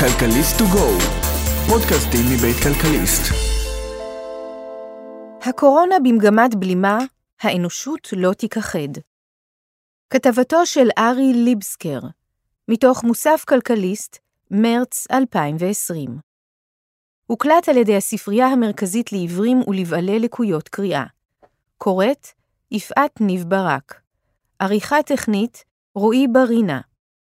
כלכליסט טו גו, פודקאסטים מבית כלכליסט. הקורונה במגמת בלימה, האנושות לא תיכחד. כתבתו של ארי ליבסקר, מתוך מוסף כלכליסט, מרץ 2020. הוקלט על ידי הספרייה המרכזית לעיוורים ולבעלי לקויות קריאה. קוראת, יפעת ניב ברק. עריכה טכנית, רועי ברינה.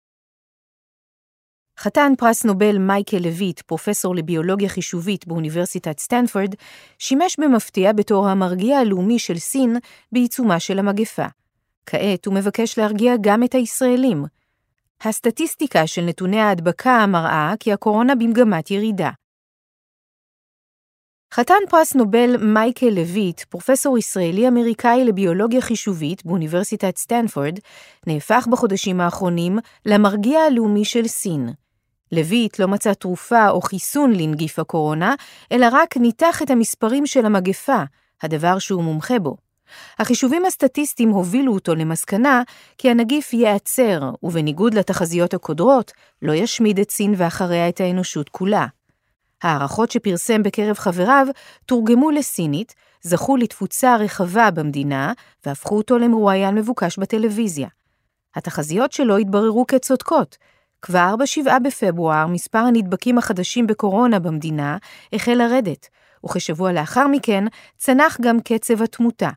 חתן פרס נובל מייקל לויט, פרופסור לביולוגיה חישובית באוניברסיטת סטנפורד, שימש במפתיע בתור המרגיע הלאומי של סין בעיצומה של המגפה. כעת הוא מבקש להרגיע גם את הישראלים. הסטטיסטיקה של נתוני ההדבקה מראה כי הקורונה במגמת ירידה. חתן פרס נובל מייקל לויט, פרופסור ישראלי-אמריקאי לביולוגיה חישובית באוניברסיטת סטנפורד, נהפך בחודשים האחרונים למרגיע הלאומי של סין. לויט לא מצא תרופה או חיסון לנגיף הקורונה, אלא רק ניתח את המספרים של המגפה, הדבר שהוא מומחה בו. החישובים הסטטיסטיים הובילו אותו למסקנה כי הנגיף ייעצר, ובניגוד לתחזיות הקודרות, לא ישמיד את סין ואחריה את האנושות כולה. הערכות שפרסם בקרב חבריו תורגמו לסינית, זכו לתפוצה רחבה במדינה, והפכו אותו למרואיין מבוקש בטלוויזיה. התחזיות שלו התבררו כצודקות. כבר ב7 בפברואר מספר הנדבקים החדשים בקורונה במדינה החל לרדת, וכשבוע לאחר מכן צנח גם קצב התמותה.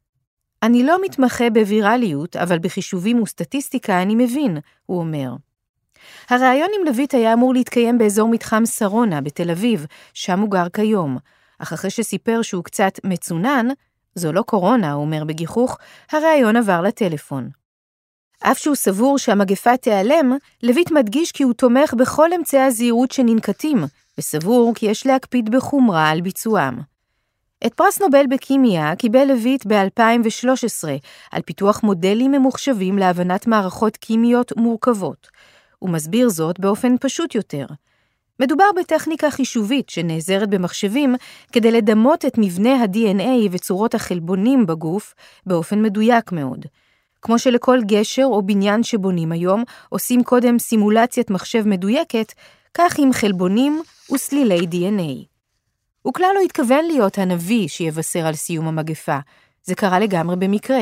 אני לא מתמחה בווירליות, אבל בחישובים וסטטיסטיקה אני מבין, הוא אומר. הרעיון עם לויט היה אמור להתקיים באזור מתחם שרונה בתל אביב, שם הוא גר כיום. אך אחרי שסיפר שהוא קצת מצונן, זו לא קורונה, הוא אומר בגיחוך, הרעיון עבר לטלפון. אף שהוא סבור שהמגפה תיעלם, לויט מדגיש כי הוא תומך בכל אמצעי הזהירות שננקטים, וסבור כי יש להקפיד בחומרה על ביצועם. את פרס נובל בכימיה קיבל לויט ב-2013 על פיתוח מודלים ממוחשבים להבנת מערכות כימיות מורכבות. הוא מסביר זאת באופן פשוט יותר. מדובר בטכניקה חישובית שנעזרת במחשבים כדי לדמות את מבנה ה-DNA וצורות החלבונים בגוף באופן מדויק מאוד. כמו שלכל גשר או בניין שבונים היום עושים קודם סימולציית מחשב מדויקת, כך עם חלבונים וסלילי DNA. הוא כלל לא התכוון להיות הנביא שיבשר על סיום המגפה. זה קרה לגמרי במקרה.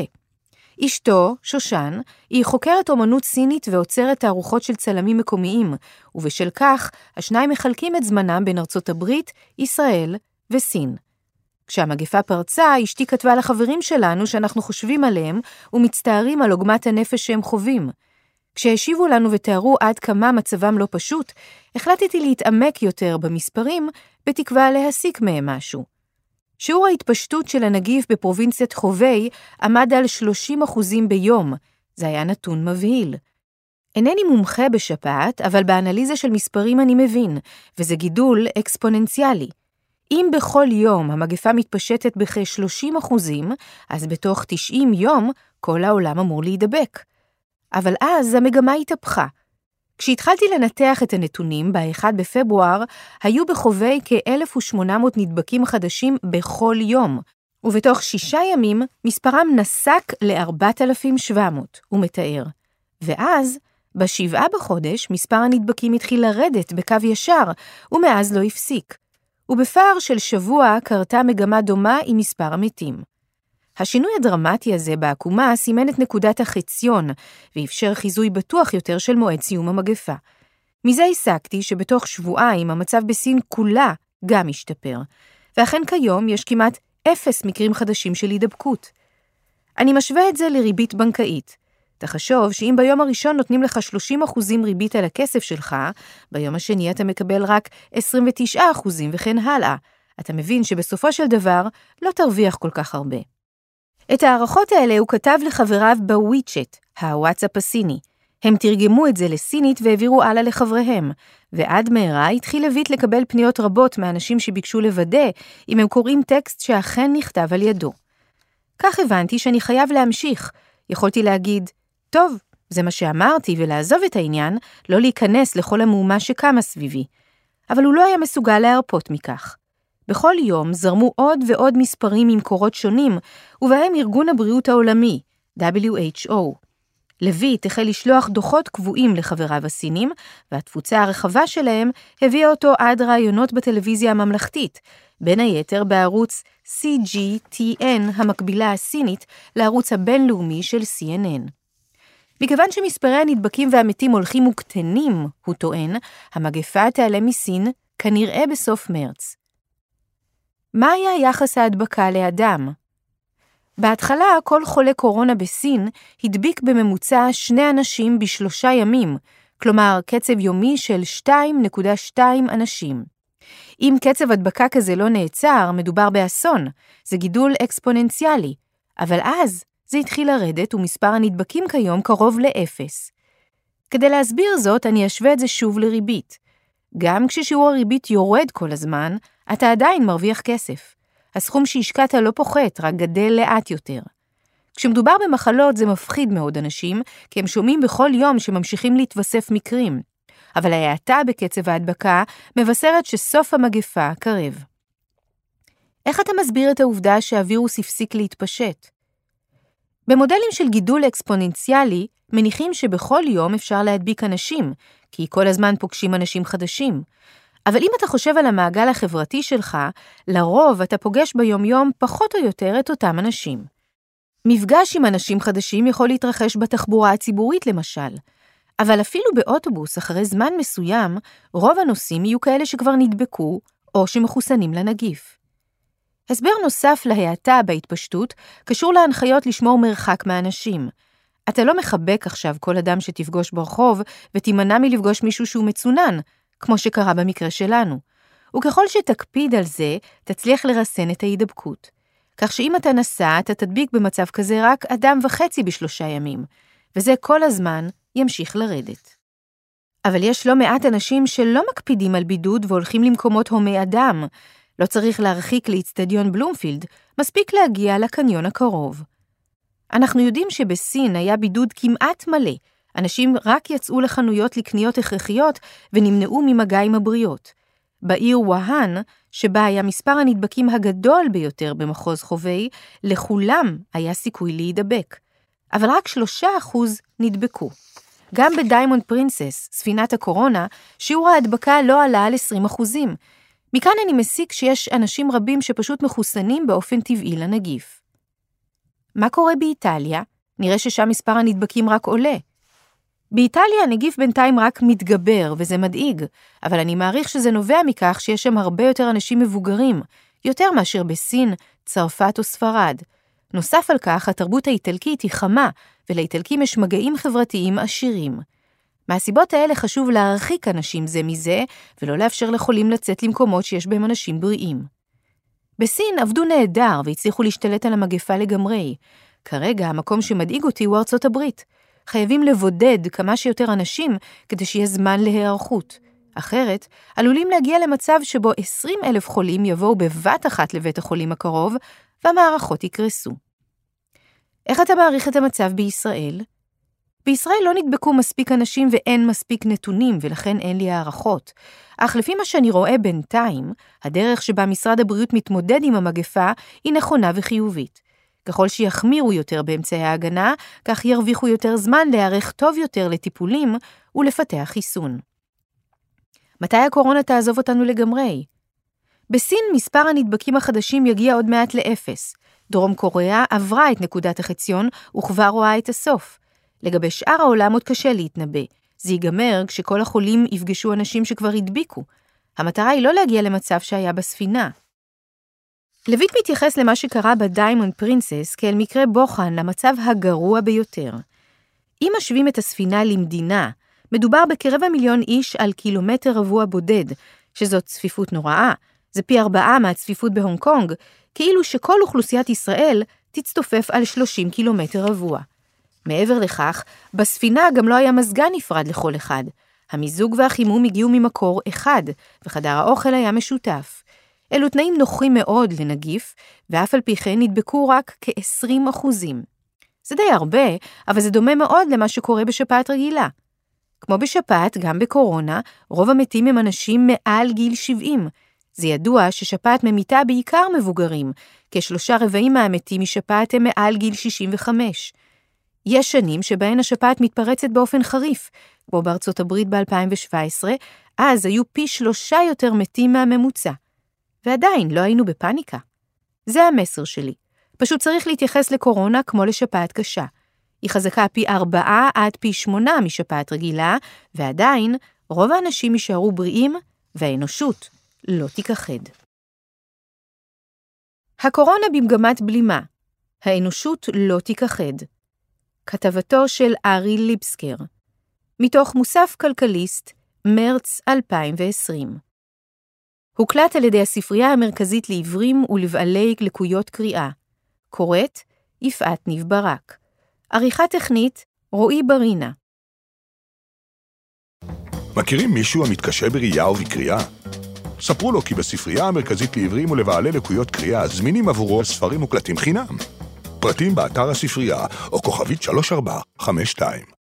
אשתו, שושן, היא חוקרת אומנות סינית ועוצרת תערוכות של צלמים מקומיים, ובשל כך השניים מחלקים את זמנם בין ארצות הברית, ישראל וסין. כשהמגפה פרצה, אשתי כתבה לחברים שלנו שאנחנו חושבים עליהם ומצטערים על עוגמת הנפש שהם חווים. כשהשיבו לנו ותיארו עד כמה מצבם לא פשוט, החלטתי להתעמק יותר במספרים, בתקווה להסיק מהם משהו. שיעור ההתפשטות של הנגיף בפרובינציית חובי עמד על 30% ביום. זה היה נתון מבהיל. אינני מומחה בשפעת, אבל באנליזה של מספרים אני מבין, וזה גידול אקספוננציאלי. אם בכל יום המגפה מתפשטת בכ-30%, אז בתוך 90 יום כל העולם אמור להידבק. אבל אז המגמה התהפכה. כשהתחלתי לנתח את הנתונים ב-1 בפברואר, היו בחובי כ-1,800 נדבקים חדשים בכל יום, ובתוך 6 ימים מספרם נסק ל-4,700, הוא מתאר. ואז, ב7 בחודש, מספר הנדבקים התחיל לרדת בקו ישר, ומאז לא הפסיק. ובפער של שבוע קרתה מגמה דומה עם מספר המתים. השינוי הדרמטי הזה בעקומה סימן את נקודת החציון, ואפשר חיזוי בטוח יותר של מועד סיום המגפה. מזה הסקתי שבתוך שבועיים המצב בסין כולה גם השתפר, ואכן כיום יש כמעט 0 מקרים חדשים של הידבקות. אני משווה את זה לריבית בנקאית. תחשוב שאם ביום הראשון נותנים לך 30% ריבית על הכסף שלך, ביום השני אתה מקבל רק 29% וכן הלאה. אתה מבין שבסופו של דבר לא תרוויח כל כך הרבה. את הערכות האלה הוא כתב לחבריו בוויצ'ט, הוואטסאפ הסיני. הם תרגמו את זה לסינית והעבירו הלאה לחבריהם, ועד מהרה התחיל לויט לקבל פניות רבות מאנשים שביקשו לוודא אם הם קוראים טקסט שאכן נכתב על ידו. כך הבנתי שאני חייב להמשיך. יכולתי להגיד, טוב, זה מה שאמרתי, ולעזוב את העניין, לא להיכנס לכל המהומה שקמה סביבי. אבל הוא לא היה מסוגל להרפות מכך. בכל יום זרמו עוד ועוד מספרים עם קורות שונים, ובהם ארגון הבריאות העולמי, WHO. לויט החל לשלוח דוחות קבועים לחבריו הסינים, והתפוצה הרחבה שלהם הביאה אותו עד ראיונות בטלוויזיה הממלכתית, בין היתר בערוץ CGTN, המקבילה הסינית לערוץ הבינלאומי של CNN. מכיוון שמספרי הנדבקים והמתים הולכים וקטנים, הוא טוען, המגפה תיעלם מסין כנראה בסוף מרץ. מה היה יחס ההדבקה לאדם? בהתחלה כל חולה קורונה בסין הדביק בממוצע 2 אנשים ב3 ימים, כלומר קצב יומי של 2.2 אנשים. אם קצב הדבקה כזה לא נעצר, מדובר באסון, זה גידול אקספוננציאלי, אבל אז זה התחיל לרדת ומספר הנדבקים כיום קרוב ל0. כדי להסביר זאת, אני אשווה את זה שוב לריבית. גם כששיעור הריבית יורד כל הזמן, אתה עדיין מרוויח כסף. הסכום שהשקעת לא פוחת, רק גדל לאט יותר. כשמדובר במחלות זה מפחיד מאוד אנשים, כי הם שומעים בכל יום שממשיכים להתווסף מקרים. אבל ההאטה בקצב ההדבקה מבשרת שסוף המגפה קרב. איך אתה מסביר את העובדה שהווירוס הפסיק להתפשט? במודלים של גידול אקספוננציאלי, מניחים שבכל יום אפשר להדביק אנשים, כי כל הזמן פוגשים אנשים חדשים. אבל אם אתה חושב על המעגל החברתי שלך, לרוב אתה פוגש ביום-יום פחות או יותר את אותם אנשים. מפגש עם אנשים חדשים יכול להתרחש בתחבורה הציבורית למשל, אבל אפילו באוטובוס אחרי זמן מסוים, רוב הנוסעים יהיו כאלה שכבר נדבקו או שמחוסנים לנגיף. הסבר נוסף להאטה בהתפשטות קשור להנחיות לשמור מרחק מהאנשים. אתה לא מחבק עכשיו כל אדם שתפגוש ברחוב ותימנע מלפגוש מישהו שהוא מצונן, כמו שקרה במקרה שלנו. וככל שתקפיד על זה, תצליח לרסן את ההידבקות. כך שאם אתה נסע, אתה תדביק במצב כזה רק 1.5 אדם ב3 ימים, וזה כל הזמן ימשיך לרדת. אבל יש לא מעט אנשים שלא מקפידים על בידוד והולכים למקומות הומי אדם. לא צריך להרחיק לאצטדיון בלומפילד, מספיק להגיע לקניון הקרוב. אנחנו יודעים שבסין היה בידוד כמעט מלא, אנשים רק יצאו לחנויות לקניות הכרחיות ונמנעו ממגע עם הבריות. בעיר ווהאן, שבה היה מספר הנדבקים הגדול ביותר במחוז חובי, לכולם היה סיכוי להידבק. אבל רק 3% נדבקו. גם בדיימונד פרינסס, ספינת הקורונה, שיעור ההדבקה לא עלה על 20%. מכאן אני מסיק שיש אנשים רבים שפשוט מחוסנים באופן טבעי לנגיף. מה קורה באיטליה? נראה ששם מספר הנדבקים רק עולה. באיטליה הנגיף בינתיים רק מתגבר, וזה מדאיג, אבל אני מעריך שזה נובע מכך שיש שם הרבה יותר אנשים מבוגרים, יותר מאשר בסין, צרפת או ספרד. נוסף על כך, התרבות האיטלקית היא חמה, ולאיטלקים יש מגעים חברתיים עשירים. מהסיבות האלה חשוב להרחיק אנשים זה מזה, ולא לאפשר לחולים לצאת למקומות שיש בהם אנשים בריאים. בסין עבדו נהדר והצליחו להשתלט על המגפה לגמרי. כרגע המקום שמדאיג אותי הוא ארצות הברית. חייבים לבודד כמה שיותר אנשים כדי שיהיה זמן להיערכות. אחרת, עלולים להגיע למצב שבו 20,000 חולים יבואו בבת אחת לבית החולים הקרוב, והמערכות יקרסו. איך אתה מעריך את המצב בישראל? בישראל לא נדבקו מספיק אנשים ואין מספיק נתונים, ולכן אין לי הערכות. אך לפי מה שאני רואה בינתיים, הדרך שבה משרד הבריאות מתמודד עם המגפה היא נכונה וחיובית. ככל שיחמירו יותר באמצעי ההגנה, כך ירוויחו יותר זמן להיערך טוב יותר לטיפולים ולפתח חיסון. מתי הקורונה תעזוב אותנו לגמרי? בסין מספר הנדבקים החדשים יגיע עוד מעט ל0. דרום קוריאה עברה את נקודת החציון וכבר רואה את הסוף. לגבי שאר העולם עוד קשה להתנבא. זה ייגמר כשכל החולים יפגשו אנשים שכבר הדביקו. המטרה היא לא להגיע למצב שהיה בספינה. לויט מתייחס למה שקרה בדיימונד פרינסס כאל מקרה בוחן למצב הגרוע ביותר. אם משווים את הספינה למדינה, מדובר ב250,000 איש על קילומטר רבוע בודד, שזאת צפיפות נוראה, זה פי 4 מהצפיפות בהונג קונג, כאילו שכל אוכלוסיית ישראל תצטופף על 30 קילומטר רבוע. מעבר לכך, בספינה גם לא היה מזגן נפרד לכל אחד. המיזוג והחימום הגיעו ממקור אחד, וחדר האוכל היה משותף. אלו תנאים נוחים מאוד לנגיף, ואף על פי כן נדבקו רק כ-20%. זה די הרבה, אבל זה דומה מאוד למה שקורה בשפעת רגילה. כמו בשפעת, גם בקורונה, רוב המתים הם אנשים מעל גיל 70. זה ידוע ששפעת ממיתה בעיקר מבוגרים, כ3/4 מהמתים משפעת הם מעל גיל 65. יש שנים שבהן השפעת מתפרצת באופן חריף, כמו בארצות הברית ב-2017, אז היו פי 3 יותר מתים מהממוצע. ועדיין לא היינו בפאניקה. זה המסר שלי. פשוט צריך להתייחס לקורונה כמו לשפעת קשה. היא חזקה פי 4 עד פי 8 משפעת רגילה, ועדיין רוב האנשים יישארו בריאים, והאנושות לא תיכחד. הקורונה במגמת בלימה. האנושות לא תיכחד. כתבתו של ארי ליבסקר. מתוך מוסף כלכליסט, מרץ 2020. הוקלט על ידי הספרייה המרכזית לעיוורים ולבעלי לקויות קריאה. קוראת, יפעת ניב ברק. עריכה טכנית, רועי ברינה. מכירים מישהו המתקשה בראייה ובקריאה? ספרו לו כי בספרייה המרכזית לעיוורים ולבעלי לקויות קריאה זמינים עבורו ספרים מוקלטים חינם. פרטים באתר הספרייה או כוכבית 3452.